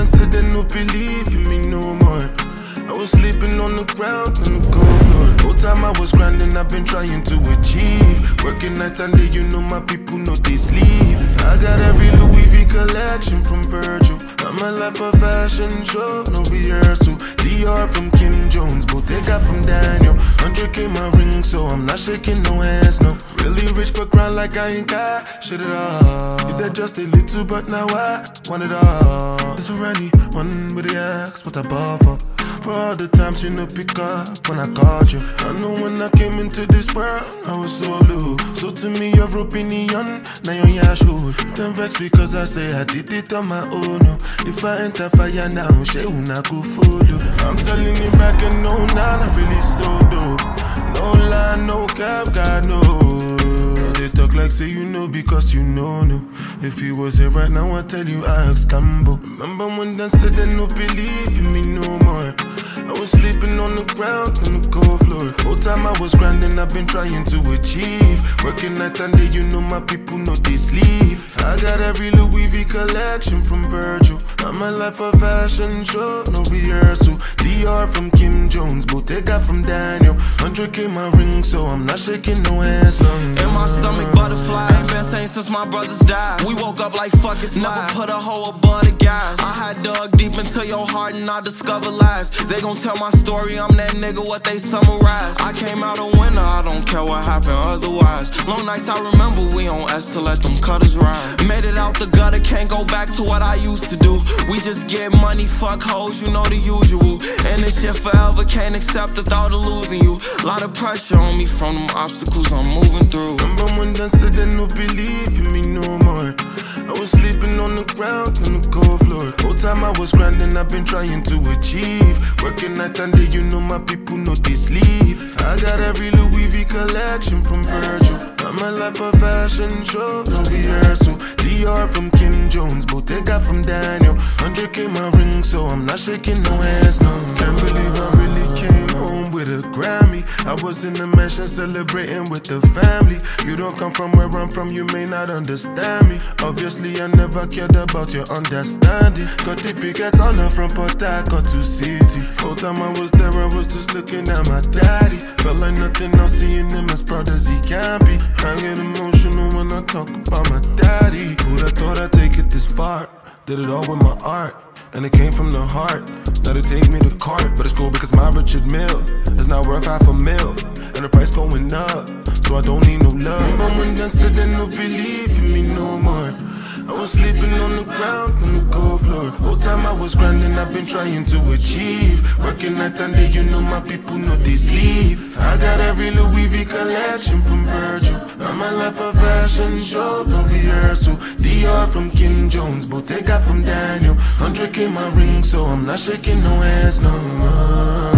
done said they no believe in me no more. I was sleeping on the ground on the cold floor. Whole time I was grinding, I've been trying to achieve. Working night and day, you know my people know they sleep. I got every Louis V collection from Virgil. I'm a life of fashion show, no rehearsal. DR from Kim Jones, Bottega from Daniel. 100K my ring, so I'm not shaking no hands, no. Really rich but grind like I ain't got shit at all. If that just a little, but now I want it all. This for anyone with the axe, what I bought for. For all the times you no pick up when I called you. I know when I came into this world, I was so low. So to me, you're opinion, now you're your shoe. Don't vex because I say I did it on my own. No. If I enter fire now, she will not go follow. I'm telling you back and no, nah, not really so dope. No lie, no cap, God no. They talk like say you know because you know, no. If he was here right now, I tell you I ask Cambo. Remember when they said they no believe in me no more. I was sleeping on the ground on the cold floor. Whole time I was grinding, I've been trying to achieve. Working night and day, you know my people know they sleep. I got every Louis V collection from Virgil. I'm a life of fashion show, no rehearsal. DR from Kim Jones, Bottega from Daniel. 100K my ring, so I'm not shaking no hands, no. In my stomach, butterfly. Ain't been sane since my brothers died. We woke up like fuck it's never put a hoe above the guys. I had dug deep into your heart and I discovered lies. They gon' tell my story, I'm that nigga, what they summarize. I came out a winner, I don't care what happened otherwise. Long nights I remember, we on S to let them cutters ride. Made it out the gutter, can't go back to what I used to do. We just get money, fuck hoes, you know the usual. And this shit forever, can't accept the thought of losing you. Lot of pressure on me from them obstacles I'm moving through. Remember when they said they no believe in me no more. I was sleeping on the ground on the cold floor. Whole time I was grinding, I've been trying to achieve. Working night and day, you know my people know they sleep. I got every Louis V collection from Virgil. I'm a life of fashion show, no rehearsal. DR from Kim Jones, Bottega from Daniel. 100K my ring, so I'm not shaking no hands, no. Can't believe I really came home with a Grammy. I was in the mansion celebrating with the family. You don't come from where I'm from, you may not understand me. Obviously I never cared about your understanding. Got the biggest honor from Port Harcourt to City. Whole time I was there, I was just looking at my daddy. Felt like nothing else, seeing him as proud as he can be. I get emotional when I talk about my daddy. Who'd have thought I'd take it this far? Did it all with my art, and it came from the heart. Now they take me to court, but it's cool because my Richard Mille is now worth $500,000, and the price going up, so I don't need no love. Remember when they said they no believe in me no more. I was sleeping on the ground on the cold floor. Whole time I was grinding, I've been trying to achieve. Working night and day, you know my people know they sleep. I got every Louis V collection from Virgil. I'm a life of fashion show, no rehearsal. DR from Kim Jones, Bottega from Daniel. 100K my ring, so I'm not shaking no hands, no more.